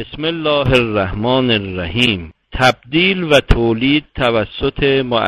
بسم الله الرحمن الرحیم. تبدیل و تولید توسط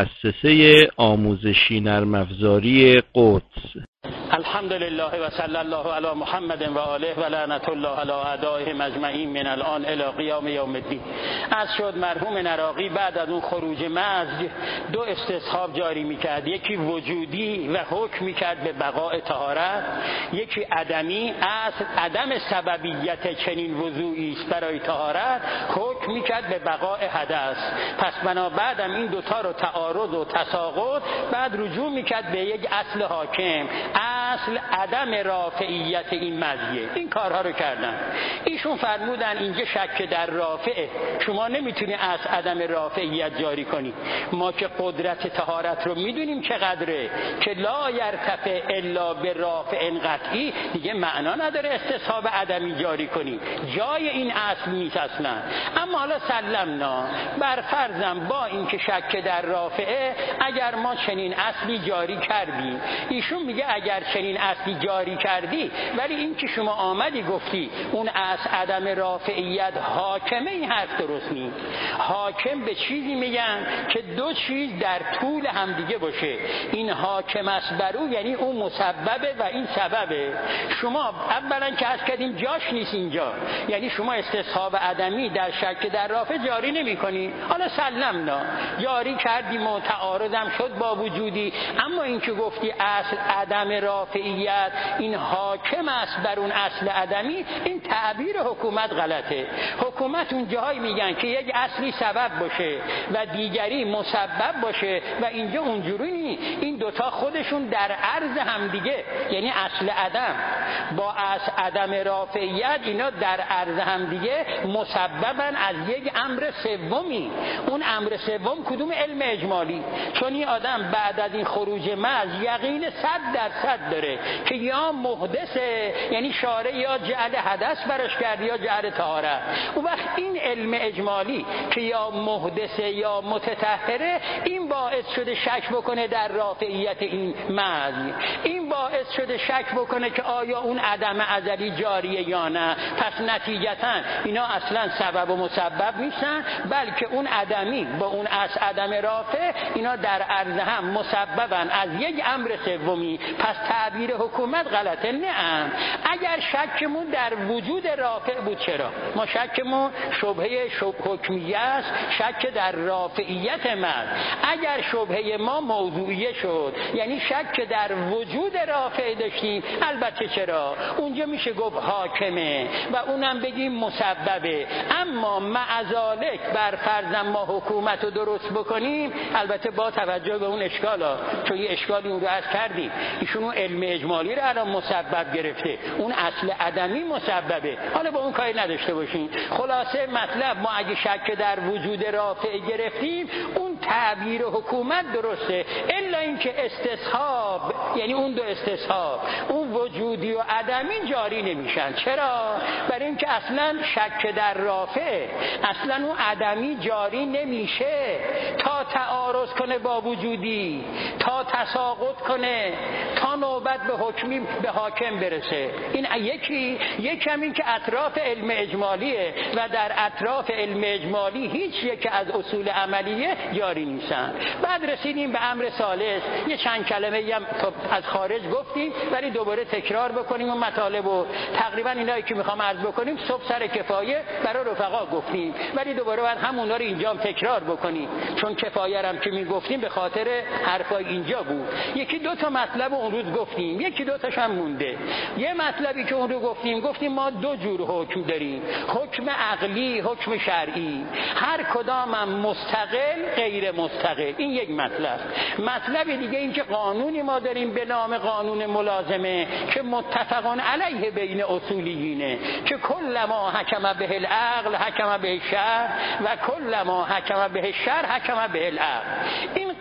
مؤسسه آموزشی نرم‌افزاری قدس. الحمدلله و صلی الله علی محمد و آله و لعنت الله علی اعدائهم اجمعین من الان الی قیام یوم الدین. از شد مرحوم نراقی بعد از اون خروج مزج دو استصحاب جاری میکرد، یکی وجودی و حکم میکرد به بقاء طهارت، یکی عدمی از عدم سببیت چنین وضوعی است برای طهارت حکم میکرد به بقاء حدث. پس بنابراین این دوتا رو تعارض و تساقط بعد رجوع میکرد به یک اصل حاکم، اصل عدم رافعیت این مزیه. این کارها رو کردن. ایشون فرمودن اینجا شک در رافعه، شما نمیتونی از عدم رافعیت جاری کنی. ما که قدرت طهارت رو میدونیم چقدره که لا یرتفع الا به رافع قطعی، دیگه معنا نداره استصحاب عدمی جاری کنی، جای این اصل نیست اصلا. اما حالا سلمنا بر فرضم با اینکه شک در رافعه اگر ما چنین اصلی جاری کردیم، ایشون میگه اگر چنین اصلی جاری کردی ولی این که شما آمدی گفتی اون از عدم رافعیت حاکمه، این حرف درست نیست. حاکم به چیزی میگن که دو چیز در طول همدیگه باشه، این حاکم است بر او یعنی اون مسببه و این سببه. شما اولا که از کردیم جاش نیست اینجا، یعنی شما استصحاب عدمی در شک در رافع جاری نمی کنی. حالا سلمنا جاری کردیم و تعارضم شد با وجودی، اما این که گفتی اصل عدم رافعیت این حاکم است بر اون اصل عدمی، این تعبیر حکومت غلطه. حکومت اون جایی میگن که یک اصلی سبب باشه و دیگری مسبب باشه و اینجا اونجوری نیست. این دوتا خودشون در عرض همدیگه، یعنی اصل عدم با اصل عدم رافعیت اینا در عرض همدیگه مسببن از یک امر سومی. اون امر سوم کدوم؟ علم اجمالی. چون این آدم بعد از این خروج مز یقین 100% داره که یا محدثه، یعنی شارع یا جعل حدث براش کرد یا جعل طهارت. اون وقت این علم اجمالی که یا محدثه یا متطهره، این باعث شده شک بکنه در رافعیت این مز، این باعث شده شک بکنه که آیا اون عدم ازلی جاریه یا نه. پس نتیجتا اینا اصلا سبب و مسبب نیستن، بلکه اون عدمی با اون از عدم رافع اینا در عرض هم مسببن از یک امر سومی. پس تعبیر حکومت غلطه. نه، اگر شکمون در وجود رافع بود، چرا ما شکمون شبهه حکمیه است، شک در رافعیت مرد. اگر شبهه ما موضوعیه شد، یعنی شک در وجود رافع داشتیم، البته چرا اونجا میشه گفت حاکمه و اونم بگیم مسببه. اما معذالک بر فرض ما حکومت رو درست بکنیم، البته با توجه به اون اشکالا، چون یه اشکالی اون رو عرض کردیم، ایشون اون علم اجمالی رو الان مسبب گرفته، اون اصل عدمی مسببه. حالا با اون کاری نداشته باشین. خلاصه مطلب ما اگه شک در وجود رافع گرفتیم، اون تعبیر حکومت درسته، الا اینکه استصحاب، یعنی اون دو استصحاب، اون وجودی و عدمی جاری نمیشن. چرا؟ برای اینکه اصلا شک در رافع، اصلا اون عدمی جاری نمیشه تا تعارض کنه با وجودی، تا تساقط کنه، تا نوبت به حکمی به حاکم برسه. این یکم این که اطراف علم اجمالیه و در اطراف علم اجمالی هیچ یک از اصول عملیه جاری نیستن. بعد رسیدیم به امر ثالث. یه چند کلمه هم از خارج گفتیم ولی دوباره تکرار بکنیم و مطالب و تقریبا اینایی که میخوام عرض بکنیم صبح سر کفایه برای رفقا گفتیم، ولی دوباره باید همونا رو اینجا هم تکرار بکنیم، چون کفایه هم که میگفتیم به خاطر حرفای اینجا بود. یکی دو تا مطلب اون روز گفتیم، یکی دو تاش هم مونده. یه مطلبی که اون رو گفتیم ما دو جور حکم داریم، حکم عقلی، حکم شرعی، هر کدام هم مستقل غیر مستقل. این یک مطلب. مطلب دیگه این که قانونی ما داریم به نام قانون ملازمه که متفقان علیه بین اصولیینه، که کل ما حکم به العقل حکم به الشرع و کل ما حکم به الشرع حکم به العقل. این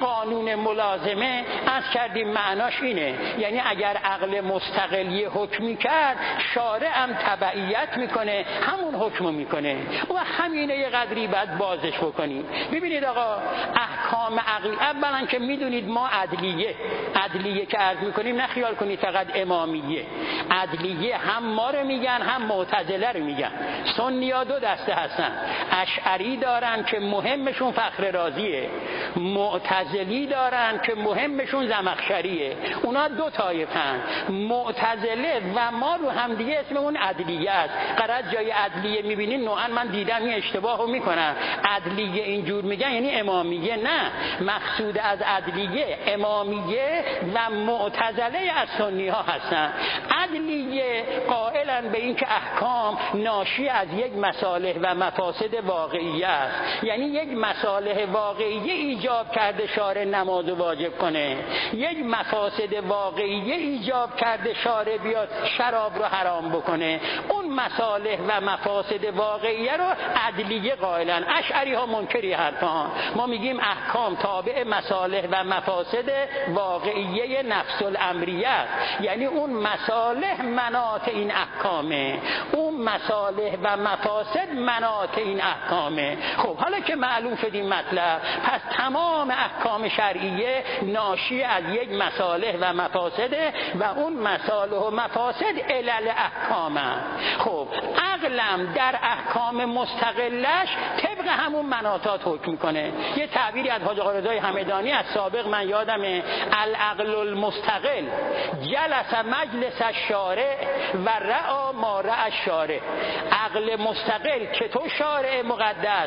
قانون ملازمه از کردیم معناش اینه، یعنی اگر عقل مستقلی حکمی کرد شارع هم تبعیت میکنه، همون حکمو میکنه و همینه یه قدری باید بازش بکنیم. ببینید آقا احکام عقلی، اولا که میدونید ما عدلیه که عرض میکنیم نه خیال کنید فقط امامیه، عدلیه هم ما رو میگن هم معتزله رو میگن. سنی‌ها دو دسته هستن، اشعری دارن که مهمشون فخر رازیه، معتزلی دارن که مهمشون زمخشریه. اونا دو طایفن، معتزله و ما رو هم دیگه اسممون عدلیه است. قرار جای عدلیه میبینین نوعا من دیدم این اشتباهو میکنن، عدلیه اینجور میگن یعنی امامیه، نه، مقصود از عدلیه امامیه و معتزله از سنی ها هستن. عدلیه قائلن به این که احکام ناشی از یک مصالح و مفاسد واقعیه است، یعنی یک مصالح واقعیه ایجاب کرده شارع نماز واجب کنه، یک مفاسد واقعیه ایجاب کرده شارع بیاد شراب رو حرام بکنه. اون مصالح و مفاسد واقعیه رو عدلیه قائلن. اشعری ها منکری حرفان، ما میگیم احکام تابع مصالح و مفاسد واقعیه نفس الامریه است، یعنی اون مصالح مناط این احکامه، اون مصالح و مفاسد مناط این احکامه. خب حالا که معلوم شد این مطلب، پس تمام احکام شرعیه ناشی از یک مصالح و مفاسده و اون مصالح و مفاسد علل احکامه. خب عقلم در احکام مستقلش طبق همون مناطات حکم میکنه. یه تعبیری از حاج آقا رضای همدانی از سابق من یادمه، العقل المستقل جلس مجلس الشارع و رعا ما رعا الشارع. عقل مستقل که تو شارع مقدس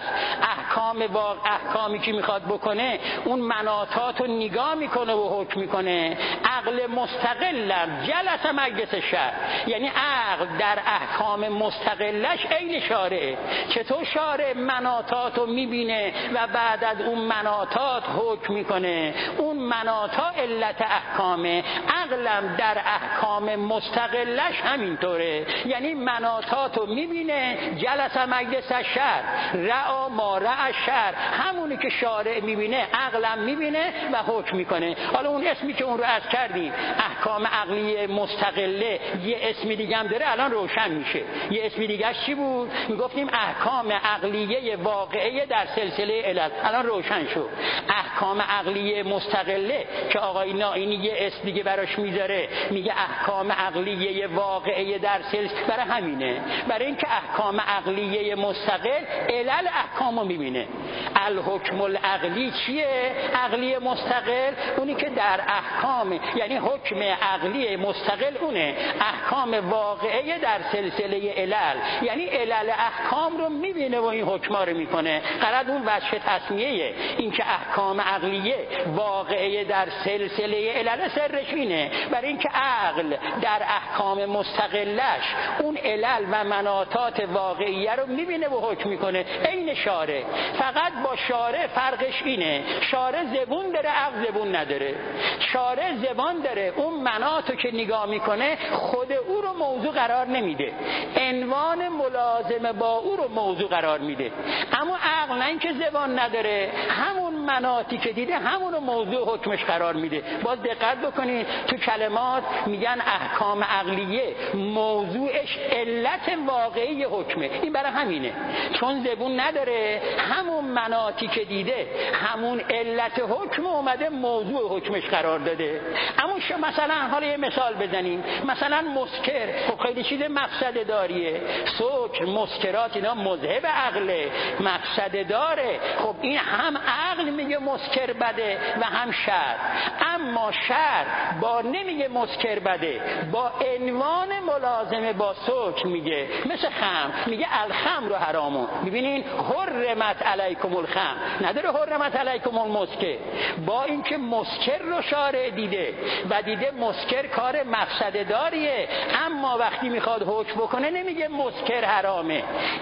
احکامی که میخواد بکنه اون مناطات رو نگاه میکنه و حکم میکنه. عقل مستقلم جلس مجلس الشارع، یعنی عقل در احکام مستقلش عین شارعه. چطور شارع مناطات رو میبینه و بعد از اون مناطات حکم میکنه، اون مناطات علت احکامه. عقلم در احکام مستقلش همینطوره، یعنی مناطات رو میبینه، جلس مجلس الشرع، رعا ما رعا الشرع، همونی که شارع میبینه عقلم میبینه و حکم میکنه. حالا اون اسمی که اون رو عرض کردیم احکام عقلی مستقله، یه اسم دیگه هم داره الان روشن میشه. یه اسم دیگه چی بود؟ میگفتیم احکام عقلیه واقعه در سلسله علل، الان روشن شد. احکام عقلیه مستقله که آقای نائینی یه اسم دیگه براش میذاره، میگه احکام عقلیه واقعه در سلسله، برای همینه، برای اینکه احکام عقلیه مستقل علل احکامو میبینه. الحکم العقلی چیه؟ عقلی مستقل اونی که در احکام، یعنی حکم عقلی مستقل اونه احکام واقعه در سلسله علل، یعنی علل احکام رو میبینه و این حکما رو میکنه. قرار اون وجه تسمیه، این که احکام عقلیه واقعه در سلسله علل سرش اینه، برای اینکه عقل در احکام مستقلش اون علل و مناطات واقعیه رو میبینه و حکم میکنه. عین شارع، فقط با شارع فرقش اینه، شارع زبون داره عقل زبون نداره. شارع زبان داره، اون مناطو که نگاه میکنه خود او رو موضوع قرار نمیده، عنوان ملازمه با او رو موضوع قرار میده. اما عقل نه اینکه زبان نداره، همون مناطی که دیده همون رو موضوع حکمش قرار میده. باز دقت بکنید تو کلمات میگن احکام عقلیه موضوعش علت واقعی حکمه. این برای همینه، چون زبون نداره همون مناطی که دیده همون علت حکم اومده موضوع حکمش قرار داده. اما مثلا حالا یه مثال بزنیم، مثلا مسکر، خب خیلی چیز مقصد داریه، سکر، مسکرات اینا مذهب عقله، مقصد داره. خب این هم عقل میگه مسکر بده و هم شرع، اما شرع با نمیگه مسکر بده، با عنوان ملازمه با سکر میگه. مثل خمر میگه الخمر حرامون، ببینین حرمت علیکم الخمر، نداره حرمت علیکم المسکر. با اینکه مسکر رو شارع دیده و دیده مسکر کار مفسده داریه، اما وقتی میخواد حکم بکنه نمیگه مسکر حرامه،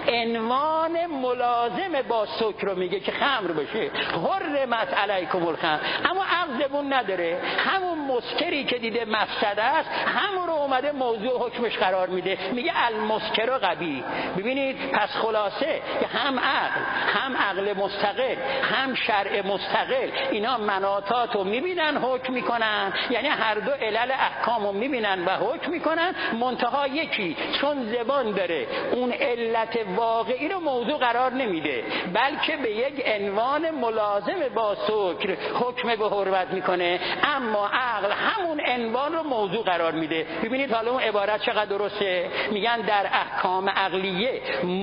عنوان ملازمه با سکر رو میگه که خمر بشه، حرمت علیکم الخمر. اما عقل زبون نداره. همون مسکری که دیده مفسده است همون رو اومده موضوع حکمش قرار میده، میگه المسکر قبیح. ببینید پس خلاصه که هم عقل مستقل هم شرع مستقل اینا مناطات رو میبینن حکم میکنن، یعنی هر دو علل احکام رو میبینن و حکم میکنن، منتها یکی چون زبان داره اون علت واقعی رو موضوع قرار نمیده، بلکه به یک عنوان ملازم با سکر حکم به حرمت میکنه، اما عقل همون عنوان رو موضوع قرار میده. ببینید حالا اون عبارت چقدر درسته، میگن در احکام عقلیه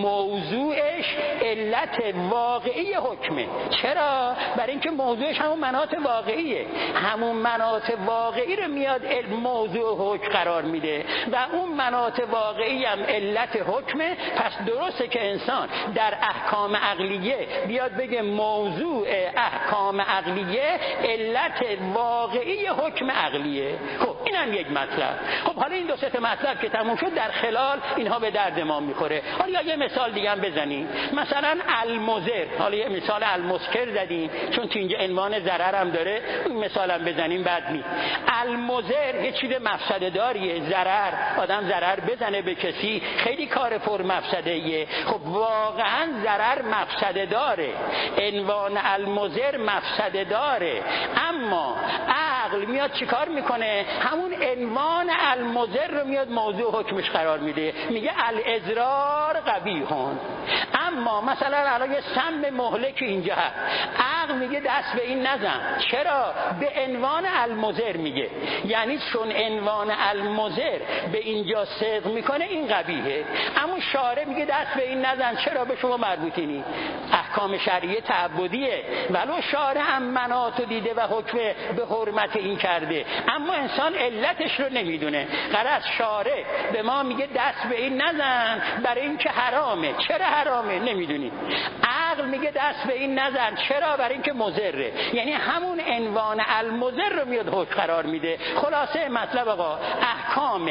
موضوعش علت واقعی حکمه. چرا؟ برای اینکه موضوعش همون مناط واقعیه، همون مناط واقعی رو میاد موضوع حکم قرار میده و اون مناط واقعی هم علت حکمه. پس درسته که انسان در احکام عقلیه بیاد بگه موضوع احکام عقلیه علت واقعی حکم عقلیه. خب این هم یک مطلب. خب حالا این دو سه مطلب که تموم شد در خلال اینها به درد ما میخوره. حالا یه مثال دیگه هم بزنیم، مثلا المضر. حالا یه مثال المسکر زدیم چون تو اینجا عنوان ضرر هم داره، این مثال هم بزنیم بد نیست. المضر یه چیز مفسده داریه، ضرر، آدم ضرر بزنه به کسی خیلی کار پر مفسده ایه. خب واقعا ضرر مفسده داره، عنوان المضر مفسده داره، اما عقل میاد چیکار میکنه؟ همون عنوان المضر رو میاد موضوع حکمش قرار میده، میگه الاضرار قبیحون. اما مثلا الان یه سم مهلک اینجا هست، عقل میگه دست به این نزن. چرا؟ به عنوان المضر میگه، یعنی چون عنوان المضر به اینجا صدق میکنه این قبیحه، اما شارع میگه دست به این نزن. چرا؟ به شما مربوطی نی، احکام شرعیه تعبدیه، ولو شارع هم مناط دیده و حکم به حرمت این کرده، اما انسان علتش رو نمیدونه. غرض شارع به ما میگه دست به این نزن برای اینکه حرامه. چرا حرامه؟ نمیدونی. عقل میگه دست به این نزن. چرا؟ برای اینکه مضره، یعنی همون عنوان المضر رو میاد حکم قرار میده. خلاصه مطلب آقا، احکام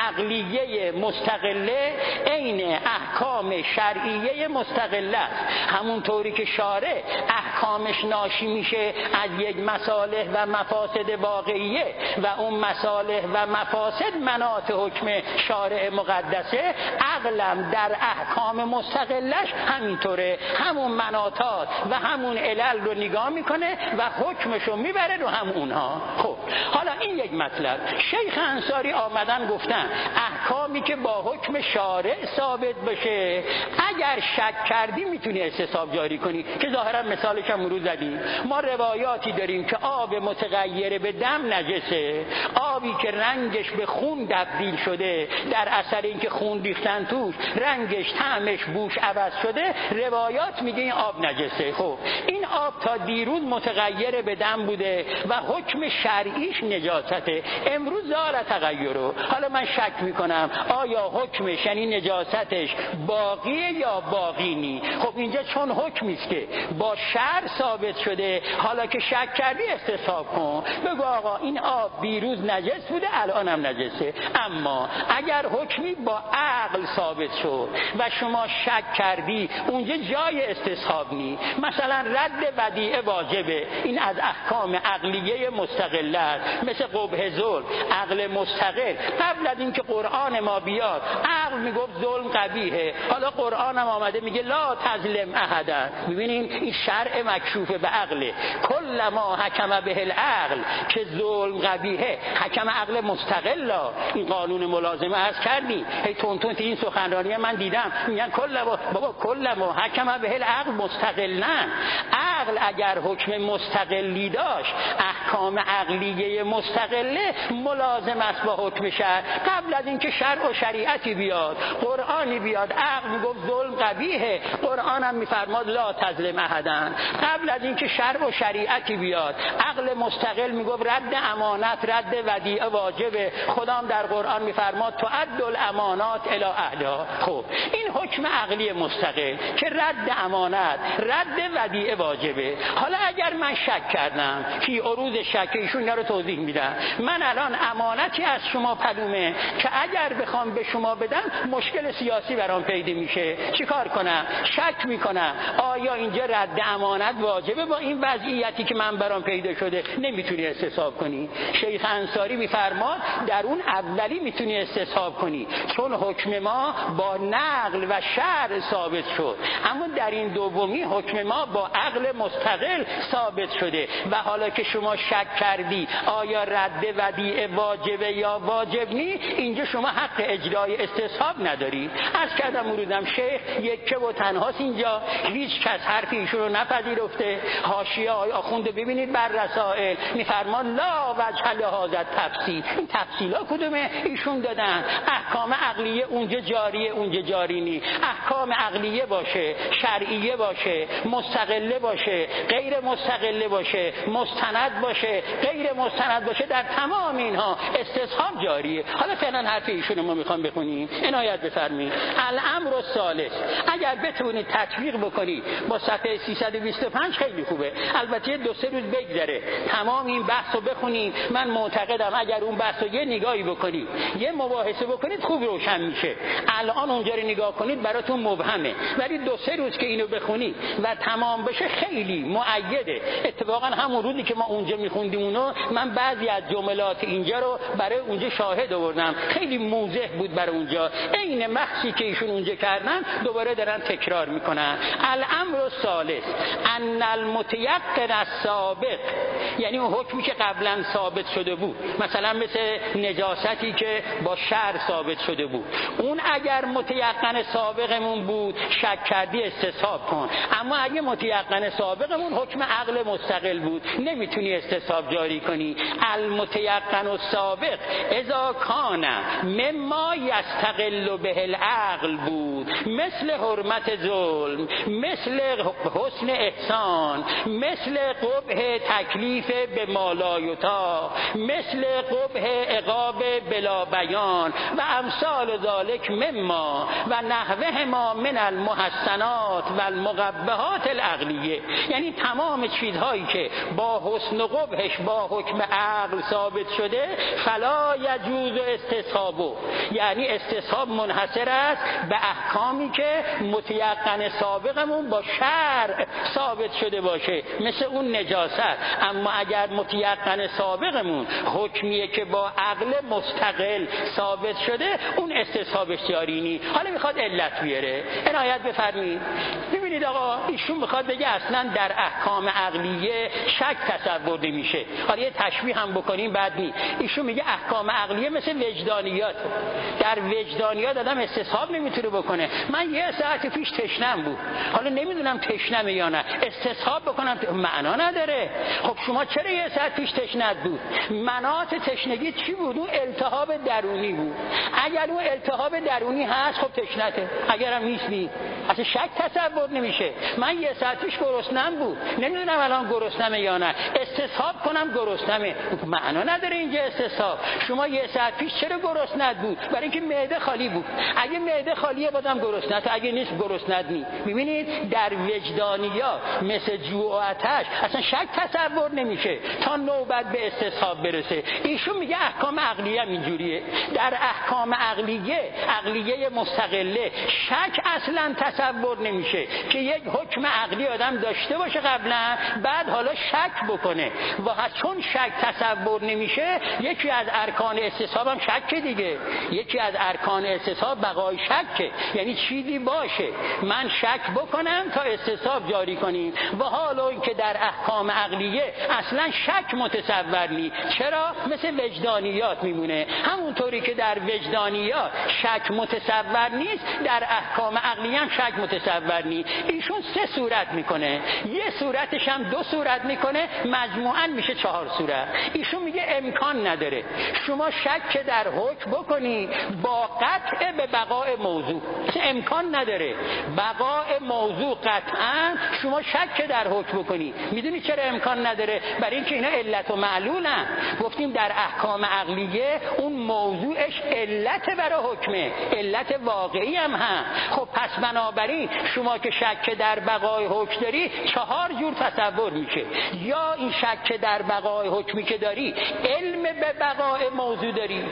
عقلیه مستقله عین احکام شرعیه مستقله است. همونطوری که شارع احکامش ناشی میشه از یک مصالح و مفاسد واقعیه و اون مصالح و مفاسد مناط حکم شارع مقدسه، عقلم در احکام مستقلش همینطوره، همون مناطات و همون علل رو نگاه میکنه و حکمش رو میبره رو همونها. خب حالا این یک مطلب. شیخ انصاری آمدن گفتن احکامی که با حکم شارع ثابت بشه اگر شک کردی میتونی استصحاب جاری کنی، که ظاهرا مثالش هم امروز زدیم. ما روایاتی داریم که آب متغیر به دم نجسه، آبی که رنگش به خون تبدیل شده در اثر اینکه خون ریختن توش، رنگش طعمش بوش عوض شده، روایات میگه این آب نجسه. خب این آب تا دیروز متغیر به دم بوده و حکم شرعیش نجاسته، امروز داره تغییرو. حالا من شک میکنم آیا حکمش یعنی نجاستش باقیه یا باقی نی. خب اینجا چون حکمی است که با شرع ثابت شده، حالا که شک کردی استصحاب کن، بگو آقا این آب دیروز نجس بوده الان هم نجسه. اما اگر حکمی با عقل ثابت شد و شما شک کردی، اونجا جای استصحاب نی. مثلا رد ودیعه واجبه، این از احکام عقلیه مستقله است، مثل قبح ظلم، عقل مستقل. قبل از اینکه قرآن ما بیاد عقل میگفت ظلم قبیحه، حالا قرآن هم آمده میگه لا تظلم احدا. ببینیم این شرع مکشوف به عقله. کل ما حکم به العقل که ظلم قبیحه، حکم عقل مستقل. این قانون ملازمه عرض کردی، هی تون این سخنرانی من دیدم میگن کل ما حکم به العقل مستقلن. عقل اگر حکم مستقلی داشت، احکام عقلیه مستقله ملازم است با حکم شرع. قبل از اینکه شرع و شریعتی بیاد، قرآنی بیاد، عقل میگفت ظلم قبیحه، قرآن هم میفرماد لا تظلم احدا. قبل از اینکه شرع و شریعتی بیاد، عقل مستقل میگفت رد امانت، رد ودیعه واجبه، خدا هم در قرآن میفرماد تؤد الامانات الی اهلها. خب این حکم عقلی مستقل که رد امانت، رد ودیعه واجبه. حالا اگر من شک کردم که عروض شک ایشون رو توضیح میدم، من الان امانتی از شما پلومه که اگر بخوام به شما بدم مشکل سیاسی برام پیدا میشه، چیکار کنم؟ شک میکنم آیا اینجا رد امانت واجبه با این وضعیتی که من برام پیدا شده؟ نمیتونی استصحاب کنی. شیخ انصاری میفرماد در اون اولی میتونی استصحاب کنی چون حکم ما با نقل و شرع ثابت شد، اما در این دومی حکم ما با عقل مستقل ثابت شده و حالا که شما شک کردی آیا رد ودیعه واجبه یا واجب نی، اینجا شما حق اجرای استصحاب نداری. عرض کردم مرودم شیخ یکه و تنهاست اینجا، هیچ کس حرف ایشون رو نپذیرفته. حاشیه آقای آخوند ببینید بر رسائل میفرمان لا وجه لهذا تفصیل. این تفصیلا کدومه؟ ایشون دادن احکام عقلیه اونجا جاریه اونجا جاری نی. احکام عقلیه باشه، شرعیه باشه، مستقله باشه، غیر مستقله باشه، مستند باشه، غیر مستند باشه، در تمام اینها استصحاب جاریه. حالا فعلا حرف ایشون ما میخوام بخونیم، عنایت بفرمایید. الامر الثالث، اگر بتونید تطبیق بکنید با صفحه 325 خیلی خوبه. البته 2-3 روز بگذره تمام این بحث رو بخونید. من معتقدم اگر اون بحث رو یه نگاهی بکنید، یه مباحثه بکنید، خوب روشن میشه. الان اونجا رو نگاه کنید براتون مبهمه، ولی 2-3 روز که اینو بخونید و تمام بشه خیلی مؤیده. اتفاقا همون روزی که ما اونجا میخوندیم اونو، من بعضی از جملات اینجا رو برای اونجا شاهد آوردم، خیلی موضح بود برای اونجا. عین مخصی که ایشون اونجا کردن دوباره دارن تکرار میکنن. الامر الثالث ان المتيقن السابق، یعنی اون حکمی که قبلا ثابت شده بود، مثلا مثل نجاستی که با شرع ثابت شده بود، اون اگر متيقن سابقمون بود شک کردی استصحاب کن. اما اگه متيقن سابقمون حکم عقل مستقل بود نمیتونی استصحاب جاری کنی. المتيقن السابق اذا کان مما یستقل به العقل بود، مثل حرمت ظلم، مثل حسن احسان، مثل قبح تکلیف به مالایتا، مثل قبح عقاب بلا بیان و امثال ذالک مما و نحوه ما من المحسنات و المقبحات العقلیه. یعنی تمام چیزهایی که با حسن و قبحش با حکم عقل ثابت شده فلا یجوز استصحابه، یعنی استصحاب منحصر است به احکامی که متیقن سابقمون با شرع ثابت شده باشه، مثل اون نجاست. اما اگر متیقن سابقمون حکمیه که با عقل مستقل ثابت شده، اون استصحابش جاری نی. حالا میخواد علت بیاره، عنایت بفرمایید. ببینید آقا ایشون میخواد بگه اصلا در احکام عقلیه شک تصور نمیشه. حالا یه تشبیه هم بکنیم بعد نی. ایشون میگه احکام عقلیه مثل وجدانیات. در وجدانیات آدم استصحاب نمیتونه بکنه. من یه ساعت پیش تشنم بود، حالا نمیدونم تشنمه یا نه، استصحاب بکنم معنا نداره. خب شما چرا یه ساعت پیش تشنت بود؟ مناط تشنگی چی بود؟ اون التهاب درونی بود. اگر اون التهاب درونی هست خب تشنته، اگرم نیست نی. اصلا شک تصور نمیشه. من یه ساعت پیش گرسنم بود، نمیدونم الان گرسنمه یا نه، استصحاب کنم گرسنمه، معنا نداره اینجا استصحاب. شما یه ساعت پیش چرا گرسنت بود؟ برای اینکه معده خالی بود. اگه معده خالیه بازم گرسنت، اگه نیست گرسنت نی. ببینید در وجدانیات مثل جوع و آتش اصلا شک تصور نمیشه تا نوبت به استصحاب برسه. ایشون میگه احکام عقلیه اینجوریه. در احکام عقلیه مستقله شک اصلا تصور نمیشه که یک حکم عقلی آدم داشته باشه قبلا بعد حالا شک بکنه. و چون شک تصور نمیشه، یکی از ارکان استصحاب هم شک دیگه. یکی از ارکان استصحاب بقای شک، یعنی چیزی باشه من شک بکنم تا استصحاب جاری کنیم. و حالا اینکه در احکام عقلیه اصلا شک متصور نی. چرا؟ مثل وجدانیات میمونه. همونطوری که در وجدانیات شک متصور نیست، در احکام عقلیه هم شک متصور نی. ایشون 3 صورت میکنه، یه صورتش هم 2 صورت میکنه، مجموعاً میشه 4 صورت. ایشون میگه امکان نداره شما شک در حکم بکنی با قطع به بقای موضوع. امکان نداره بقای موضوع قطعاً شما شک در حکم بکنی. میدونی چرا امکان نداره؟ برای اینکه اینا علت و معلولن. گفتیم در احکام عقلیه اون موضوعش علت برای حکمه، علت واقعی هم خب پس بنابراین شما که شک در بقای حکم داری 4 جور تصور میشه. یا این شک در بقای حکمی که داری علم به بقای موضوع داری،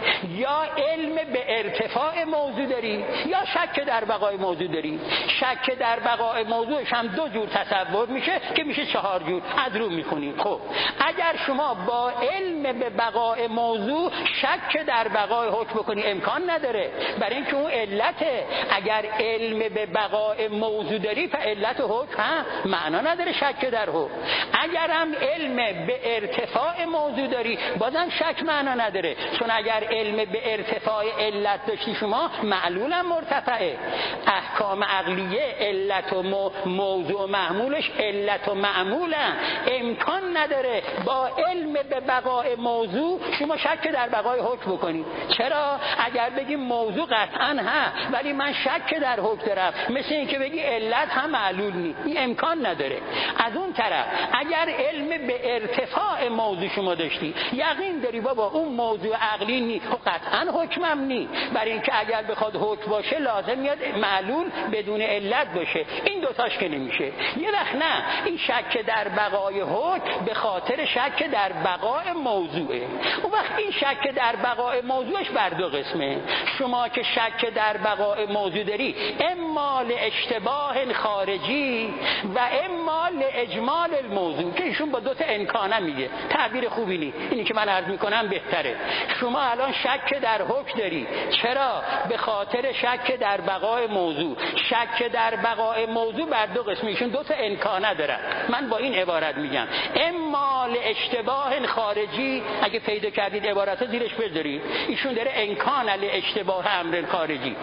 یا علم به ارتفاع موضوع داری، یا شک در بقای موضوع داری. شک در بقای موضوعش هم 2 جور تصور میشه که میشه 4 جور. از رو میخونیم. خب اگر شما با علم به بقای موضوع شک در بقای حکم بکنی امکان نداره، برای اینکه اون علته. اگر علم به بقای موضوع داری فعلت حکم معنا نداره شک در حکم. اگر هم علم به ارتفاع موضوع داری بازم شک معنا نداره، چون اگر علم به ارتفاع علت داشتی شما معلول هم مرتفعه. احکام عقلیه علت و موضوع و معمولش علت و معمولن. امکان نداره با علم به بقای موضوع شما شک در بقای حکم بکنی. چرا؟ اگر بگیم موضوع قطعا ولی من شک در حکم دارم، مثل این که بگی علت هم معلول نیست، این امکان نداره. از اون طرف اگر علم به ارتفاع موضوع شما داشتی یقین داری بابا اون موضوع عقلی نیست، خب قطعا حکمم نیست، برای اینکه اگر بخواد حکم باشه لازم میاد معلول بدون علت باشه. این دوتاش که نمیشه. یه وقت نه، این شک در بقای حکم به خاطر شک در بقای موضوعه. اون وقت این شک در بقای موضوعش بر 2 قسمه. شما که شک در بقای موضوع داری اما لاشتباه خارجی و اما لاجمال الموضوع، که ایشون با 2 تا امکانه میگه، تعبیر خوبی نیست، اینی که من عرض میکنم بهتره. شما الان شک در حکم داری، چرا؟ به خاطر شک در بقای موضوع. شک در بقای موضوع بر 2 قسمه، ایشون 2 تا امکانه دارن. من با این عبارت میگم اما لاشتباه خارجی، اگه پیدا کردید عبارت زیرش بذارید، ایشون داره امکان لاشتباه امر خارجی،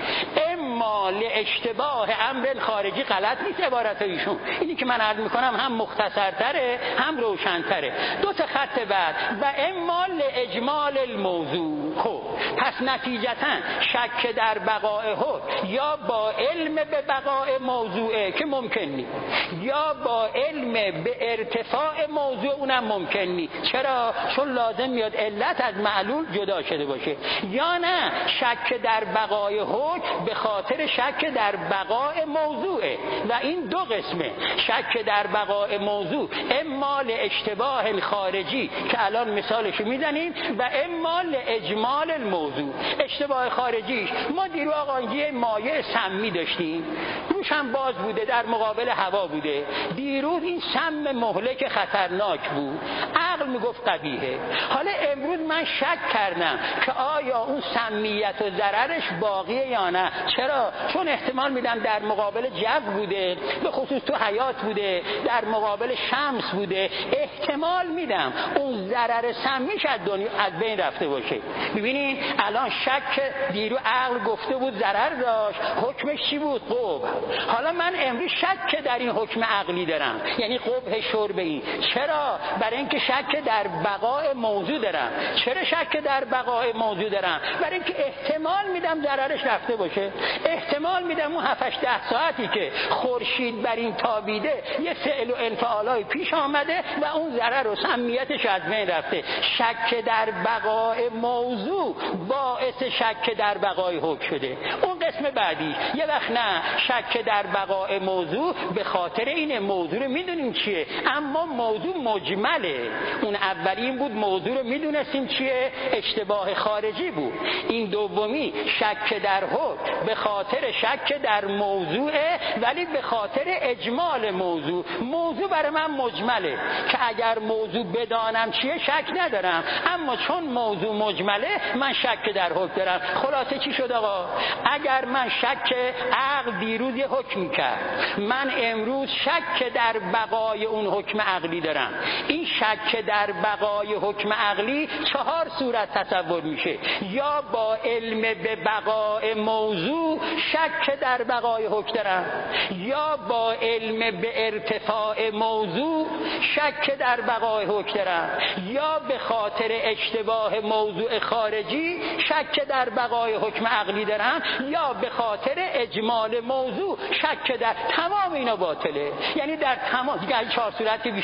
اما لاشتباه امر خارجی غلط نیست عبارت ایشون. اینی که من عرض میکنم هم مختصرتره هم روشنتره. 2 تا خط بعد و اما لاجمال الموضوع. خب پس نتیجتا شک در بقای حکم یا با علم به بقای موضوعه که ممکن نیست، یا با علم به ارتفاع موضوع اونم ممکن نیست. چرا؟ چون لازم میاد علت از معلول جدا شده باشه. یا نه، شک در بقای حکم به خاطر شک در بقای موضوعه و این 2 قسمه. شک در بقای موضوع اما لاشتباه خارجی که الان مثالشو میزنیم و اما لاجمال الموضوع. اشتباه خارجیش ما دیرو آقانگی مایع سمی داشتیم، روش هم باز بوده، در مقابل هوا بوده. دیروز این سم مهلک خطرناک بود، عقل میگفت قبیحه. حالا امروز من شک کردم که آیا اون سمیت و ضررش باقیه یا نه. چرا؟ چون احتمال میدم در مقابل جو بوده، به خصوص تو حیات بوده، در مقابل شمس بوده، احتمال میدم اون ضرر سمیش از بین رفته باشه. ببینین الان شک دیرو عقل گفته بود ضرر داشت، حکمش چی بود؟ قبح. حالا من امروز شک در این حکم عقلی دارم، یعنی قبح شرب این. چرا؟ برای اینکه شک در بقای موضوع دارم. چرا شک در بقای موضوع دارم؟ برای اینکه احتمال میدم ضررش رفته باشه، احتمال میدم اون 7-8 ساعتی که خورشید بر این تابیده یه فعل و انفعالای پیش آمده و اون ضرر و سمیتش از بین رفته. شک در بقای موضوع باعث شک در بقای حکم شده. اون قسم بعدی یه وقت نه، شک در بقای موضوع به خاطر این موضوع رو میدونیم چیه، اما موضوع مجمله. اون اولین بود موضوع رو میدونستیم چیه، اشتباه خارجی بود. این دومی شک در حکم به خاطر شک در موضوعه، ولی به خاطر اجمال موضوع. موضوع برای من مجمله که اگر موضوع بدانم چیه شک ندارم، اما چون موضوع مجمله من شک در حکم دارم. خلاصه چی شد آقا؟ اگر من شک عقل دیروز یه حکم کرد، من امروز شک در بقای اون حکم عقلی دارم. این شک در بقای حکم عقلی 4 صورت تصور میشه. یا با علم به بقای موضوع شک در بقای حکم دارم، یا با علم به ارتفاع موضوع شک در بقای حکم دارم، یا به خاطر اشتباه موضوع خارجی شک در بقای حکم عقلی دارم، یا به خاطر اجمال موضوع شک در. تمام اینا باطله. یعنی در تمام دیگه 4 صورت بیشتر نیست.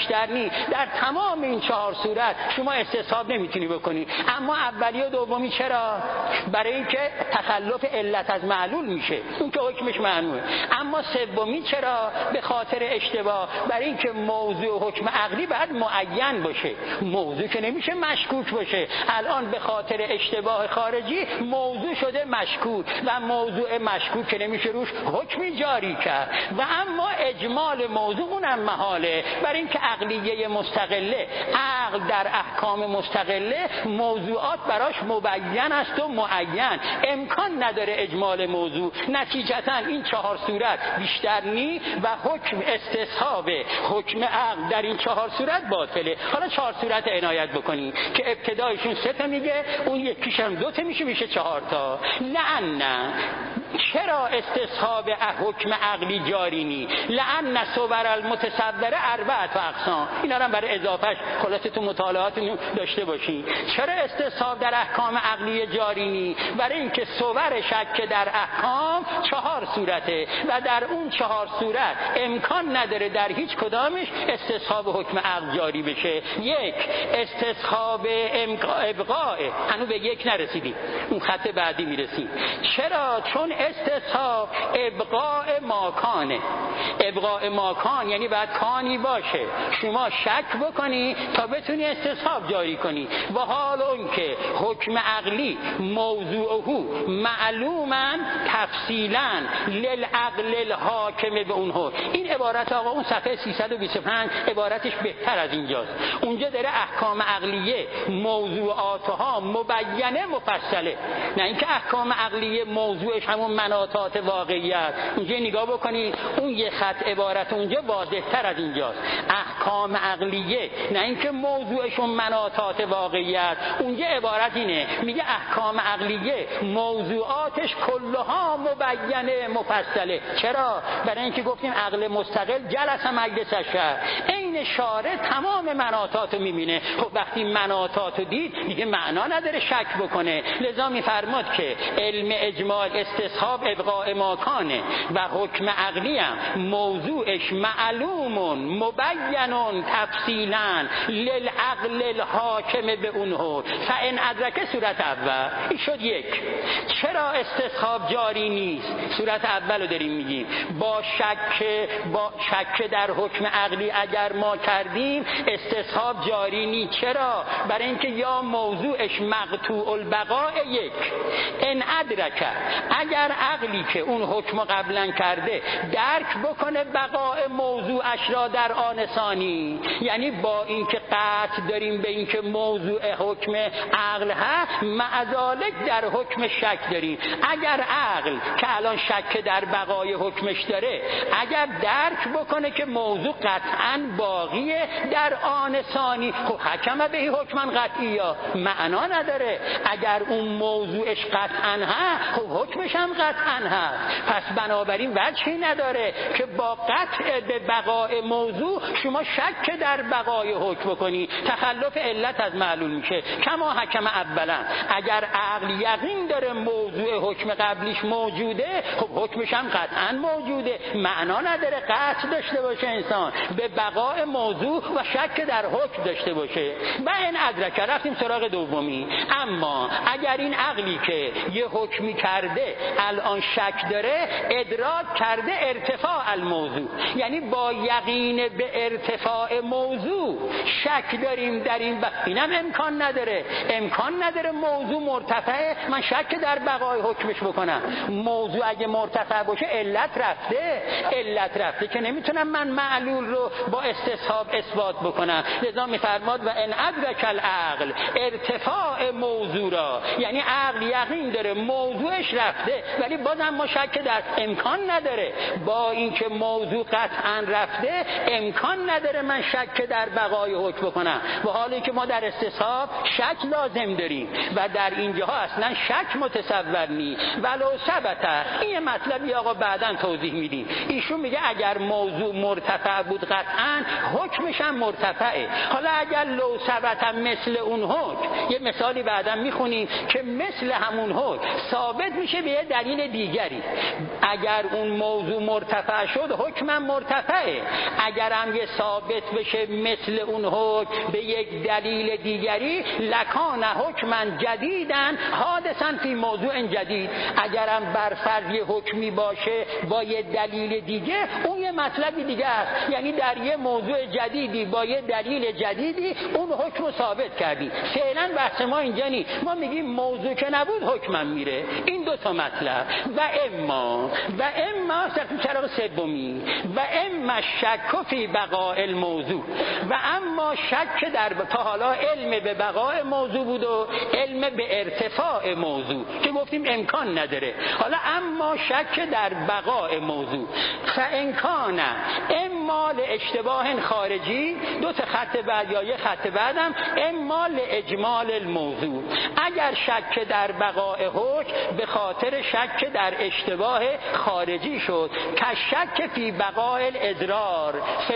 بنابراین در تمام این 4 صورت شما استصحاب نمیتونی بکنی. اما اولی و دومی چرا؟ برای اینکه تخلف علت از معلول میشه، اون که حکمش ممنوعه. اما سومی چرا؟ به خاطر اشتباه، برای اینکه موضوع حکم عقلی باید معین باشه، موضوع که نمیشه مشکوک باشه. الان به خاطر اشتباه خارجی موضوع شده مشکوک و موضوع مشکوک که نمیشه روش حکمی جاری کرد. و اما اجمال موضوع اونم محاله، برای اینکه عقلیه مستقله، عقل در احکام مستقله موضوعات براش مبین است و معین، امکان نداره اجمال موضوع. نتیجتا این 4 صورت بیشتر نی و حکم استصحاب حکم عقل در این 4 صورت باطله. حالا 4 صورت عنایت بکنی که ابتدایشون 3 تا میگه، اون یکیش هم 2 تا میشه 4 تا. لعن چرا استصحاب حکم عقلی جاری نی؟ لعن صور المتصوره 4 اقسام. اینا رو برای اضافهش خلاصه تو مطالعاتتون داشته باشین. چرا استصحاب در احکام عقلی جاری نی؟ برای اینکه صور شک در احکام 4 صورته و در اون 4 صورت امکان نداره در هیچ کدامش استصحاب حکم عقل جاری بشه. 1 استصحاب ابقاء، هنوز به 1 نرسیدیم، اون خط بعدی میرسیم. چرا؟ چون استصحاب ابقاء ماکانه. ابقاء ماکان یعنی باید کانی باشه، شما شک بکنی تا بتونی استصحاب جاری کنی. و حال اون که حکم عقلی موضوعه معلوما تفصیلا للعقل الحاکم به اونها. این عبارت آقا اون صفحه 325 عبارتش بهتر از اینجاست. اونجا داره احکام عقلیه موضوعاتها مبینه مفصله، نه اینکه احکام عقلیه موضوعش همون مناطات واقعیت. اونجا نگاه بکنید اون یه خط عبارت اونجا واضح تر از اینجاست. احکام عقلیه نه اینکه موضوعشون مناطات واقعیت. اونجا عبارت اینه، میگه احکام عقلیه موضوعاتش کلها مبینه مفصله. چرا؟ برای اینکه گفتیم عقل مستقل جلس مجلس شرع، این شارع تمام مناطاتو میبینه. خب وقتی مناطاتو دید دیگه معنا نداره شک بکنه. لذا میفرماد که علم اجمال استصحاب ابقاء ماکانه و حکم عقلی هم موضوعش معلوم مبین تفصیلا للعقل الحاکم به اونها. فان ادرک صورت اول این شد 1. چرا استصحاب جاری نیست؟ صورت اول رو داریم میگیم. با شک در حکم عقلی اگر ما کردیم استصحاب جاری نیست. چرا؟ برای اینکه یا موضوعش مقطوع البقاء 1. ان ادرک، اگر عقلی که اون حکم قبلا کرده درک بکنه بقاء موضوعش را در آن ثانی، یعنی با اینکه قطع داریم به اینکه موضوع حکم عقل هست، معذالک در حکم شک داریم. اگر عقل که الان شک در بقای حکمش داره اگر درک بکنه که موضوع قطعا باقیه در آن ثانی، خب حکم به این حکمن قطعی یا معنا نداره. اگر اون موضوعش قطعا هست خب حکمش هم قطعا هست. پس بنابراین وجهی نداره که با قطع به بقای موضوع شما شک در بقای حکم بکنی، تخلف علت از معلول میشه. کما حکم اولا، اگر عقل یقین داره موضوع حکم قبلیش موجوده خب حکمش هم قطعا موجوده، معنا نداره قطع داشته باشه انسان به بقای موضوع و شک در حکم داشته باشه. و این ادرک، رفتیم سراغ دومی. اما اگر این عقلی که یه حکمی کرده الان شک داره ادراک کرده ارتفاع الموضوع، یعنی با یقین به ارتفاع موضوع شک داریم در این اینم امکان نداره موضوع مرتفعه من شک در بقای حکمش بکنم. موضوع اگه مرتفع باشه علت رفته که نمیتونم من معلول رو با استصحاب اثبات بکنم. لذا میفرماد و ان ادرک العقل ارتفاع موضوع را، یعنی عقل یقین داره موضوعش رفته ولی بازم ما شک در امکان نداره. با اینکه موضوع قطعا رفته امکان نداره من شک در بقای حکم بکنم، و حالی که ما در استصحاب شک لازم داریم و در اینجاها اصلا شک متصور نی. ولو ثبت، این مطلبی آقا بعداً توضیح میدیم. ایشون میگه اگر موضوع مرتفع بود قطعا حکمش هم مرتفعه. حالا اگر لو ثبت مثل اون حکم، یه مثالی بعداً میخونیم که مثل همون حکم ثابت میشه به دلیل دیگری. اگر اون موضوع مرتفع شد حکمم مرتفعه، اگر هم یه ثابت بشه مثل اون حکم به یک دلیل دیگری، لکان حکما جدیدن حادثا فی موضوع جدید. اگرم بر فرض یه حکمی باشه با یه دلیل دیگه، اون یه مطلبی دیگه است. یعنی در یه موضوع جدیدی با یه دلیل جدیدی اون حکم رو ثابت کردی. فعلا بحث ما اینجا نیست، ما میگیم موضوع که نبود حکمم میره. این دو تا مطلب. و اما چراغ سومی و اما شک فی بقاء الموضوع، و اما شک در تا حالا علم به بقاء موضوع بود و علم به ارتفاع موضوع که گفتیم امکان نداره. حالا اما شک در بقاء موضوع، فانکان اما لاشتباه خارجی، دو تا خط بعد یا یه خط بعدم اما لاجمال الموضوع. اگر شک در بقاء حکم به خاطر شک در اشتباه خارجی شد، که شک فی بقاء الاضرار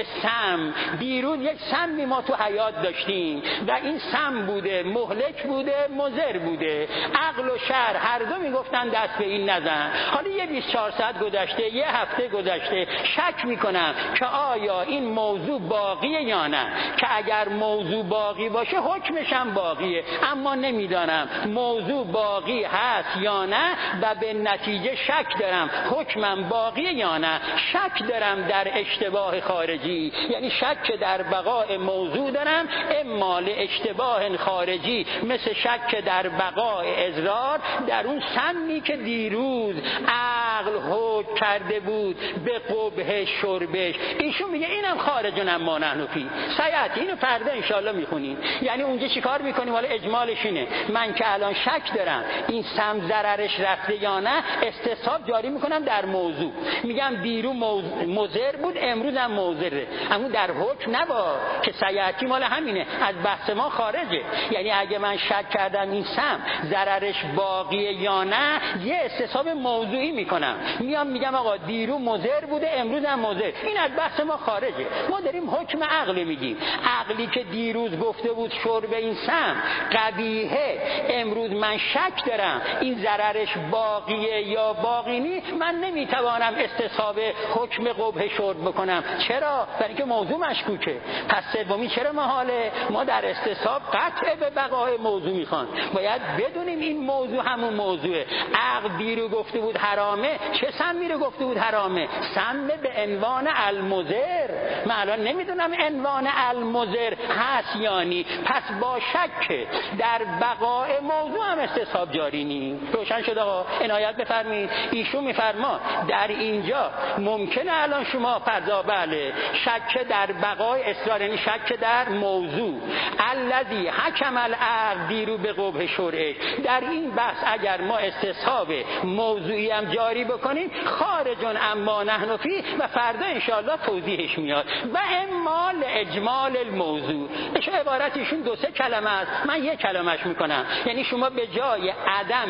فسم، دیروز یک سمی ما تو حیات داشتیم و این سم بوده، مهلک بوده، مضر بوده. عقل و شرع هر دو میگفتن دست به این نزن. حالا یه 24 ساعت گذشته، یه هفته گذشته، شک میکنم که آیا این موضوع باقیه یا نه. که اگر موضوع باقی باشه حکمش هم باقیه، اما نمیدانم موضوع باقی هست یا نه و به نتیجه شک دارم حکمم باقیه یا نه. شک دارم در اشتباه خارجی، یعنی شک در بقاء موضوع دارم، اما اشتباه خارجی مثل شک در بقاء اضرار در اون سمی که دیروز عقل حکم کرده بود به قبح شربش. ایشون میگه اینم خارجونم ما نحن فی سیأتی. اینو فردا انشالله میخونیم. یعنی اونجا چیکار میکنیم؟ حالا اجمالش اینه، من که الان شک دارم این سم ضررش رفته یا نه، استصحاب جاری میکنم در موضوع. میگم دیرو مضر بود، امروز هم مضره، اما در حکم نبا که سیأتی مال همینه، از بحث ما خارجه. یعنی اگه من شک کردم این سم ضررش باقیه یا نه، یه استصحاب موضوعی میکنم، میگم آقا دیرو مضر بوده، امروز هم مضر. این از بحث ما خارجه. ما داریم حکم عقل میگیم. عقلی که دیروز گفته بود شرب این سم قبیحه، امروز من شک دارم این ضررش باقیه یا باقی نیست، من نمیتوانم استصحاب حکم قبح شرب بکنم. چرا؟ برای اینکه موضوع مشکوکه. پس سومی چرا محاله؟ ما در استصحاب قطع به بقای موضوع میخوان. باید بدونیم این موضوع همون موضوعه. عقل دیرو گفته بود حرامه، چه سمی رو گفته بود حرامه؟ سم به عنوان المضر. من الان نمیدونم عنوان المضر هست یعنی، پس با شک در بقای موضوع هم استصحاب جاری نیست. روشن شد آقا؟ عنایت بفرمایید. ایشون میفرما در اینجا ممکنه الان شما فرضا بله شک در بقای اصرار، یعنی شک در موضوع الذی حکم العقل دیرو به قبح شرعه. در این بحث اگر ما استصحاب موضوعی هم جاری بکنیم خارجون اما نحن فی، و فردا انشاءالله توضیحش میاد. و اما لاجمال الموضوع، اش عبارتشون دو سه کلمه است، من یک کلمش میکنم. یعنی شما به جای عدم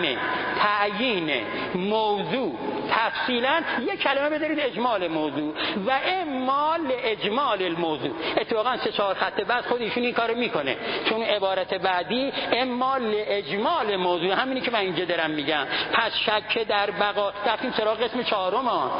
تعیین موضوع تفصیلا یک کلمه بذارید اجمال موضوع. و اما لاجمال الموضوع. اتفاقا 3-4 خط بعد خود ایشون این کارو میکنه، چون عبارت بعدی اما لاجمال موضوع همینی که من اینجا دارم میگم. پس شک در بقا، رفتیم سراغ قسم 4.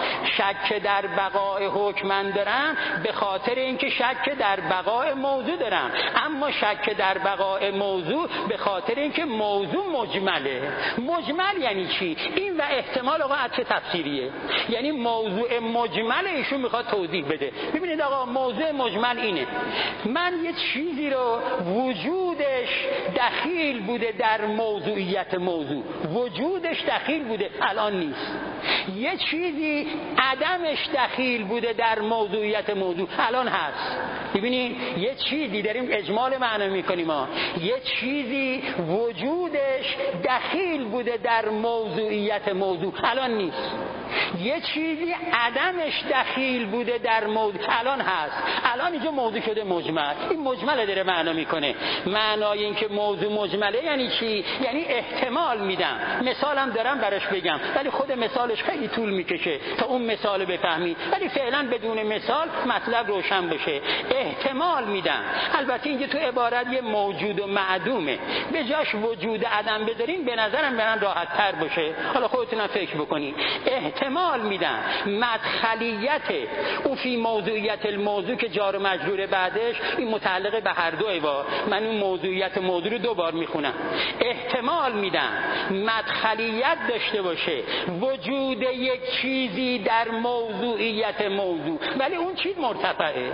شک در بقای حکم من دارم به خاطر اینکه شک در بقای موضوع دارم، اما شک در بقای موضوع به خاطر اینکه موضوع مجمله. مجمل یعنی چی؟ این و احتمال آقا عطف تفسیریه، یعنی موضوع مجمل ایشون میخواد توضیح بده. ببینید آقا موضوع مجمل اینه، من یه چیزی رو وجودش دخیل بوده در موضوعیت موضوع، وجودش دخیل بوده الان نیست. یه چیزی عدمش دخیل بوده در موضوعیت موضوع الان هست. ببینید یه چیزی داریم اجمال معنی میکنیم ها، یه چیزی وجودش دخیل بوده در موضوعیت موضوع الان نیست. یه چیزی عدمش دخیل بوده در موضوع، الان هست، الان اینجا موضوع شده مجمل. این مجمل داره معنا میکنه. معنای این که موضوع مجمله یعنی چی؟ یعنی احتمال میدم. مثالم دارم براش بگم ولی خود مثالش خیلی طول میکشه تا اون مثال بفهمی، ولی فعلا بدون مثال مطلب روشن بشه. احتمال میدم. البته اینجا تو عبارت یه موجود و معدومه، به جاش وجود عدم بذارین به نظرم برن راحت تر باشه. حالا خودتونم فکر بکنید. احتمال میدم مدخلیت او فی موضوعیت الموضوع که جار و مجرور بعدش این متعلق به هر دو ایوا، من اون موضوعیت موضوع رو دوبار میخونم. احتمال میدم مدخلیت داشته باشه وجود یک چیزی در موضوعیت موضوع ولی اون چیز مرتفعه.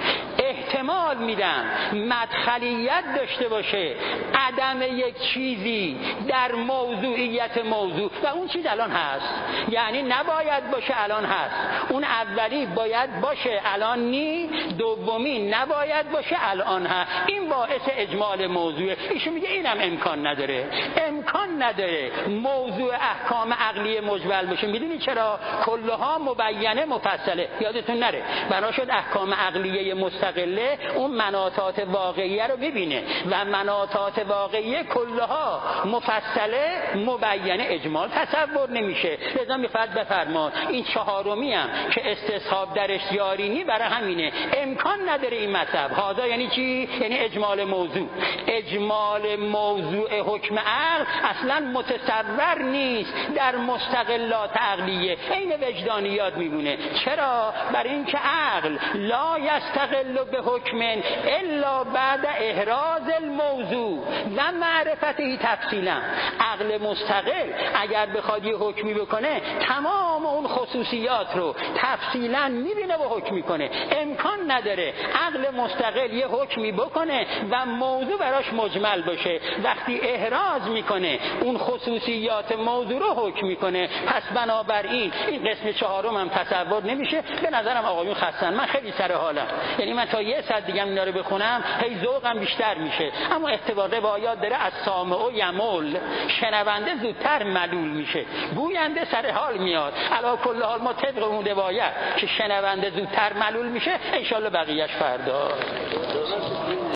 احتمال میدم مدخلیت داشته باشه عدم یک چیزی در موضوعیت موضوع و اون چیز الان هست. یعنی نباید باشه الان هست. اون اولی باید باشه الان نی، دومی نباید باشه الان هست. این باعث اجمال موضوعه. ایشون میگه اینم امکان نداره. امکان نداره موضوع احکام عقلی مجمل باشه. میدونی چرا؟ کلها مبینه مفصله. یادتون نره بنا شد احکام عقلیه مستقله اون مناطات واقعیه رو ببینه و مناطات واقعیه کلها مفصله مبینه، اجمال تصور نمیشه. لذا میخواد بفرمان این چهارمی هم که استصحاب درش جاری نی، برای همینه امکان نداره این مطلب. هذا یعنی چی؟ یعنی اجمال موضوع. اجمال موضوع حکم عقل اصلا متصور نیست در مستقلات عقلیه، عین وجدانیات میمونه. چرا؟ برای اینکه عقل لا یستقل به حکم الا بعد احراز الموضوع و معرفته تفصیلا. عقل مستقل اگر بخواد یه حکمی بکنه تمام اون خصوصیات رو تفصیلا میبینه و حکم میکنه. امکان نداره عقل مستقل یه حکمی بکنه و موضوع براش مجمل باشه. وقتی احراز میکنه اون خصوصیات موضوع رو حکم میکنه. پس بنابراین این قسم چهارم هم تصور نمیشه. به نظرم آقایون خستن، من خیلی سر حالم، یعنی من تا یه ساعت دیگه اینا رو بخونم هی ذوقم بیشتر میشه. اما احتمال روایات داره از سامع و یمول، شنونده زودتر ملول میشه، گوینده سر حال میاد. علی کل حال ما طبق اون روایت که شنونده زودتر ملول میشه، ان شاء الله بقیه‌اش فردا.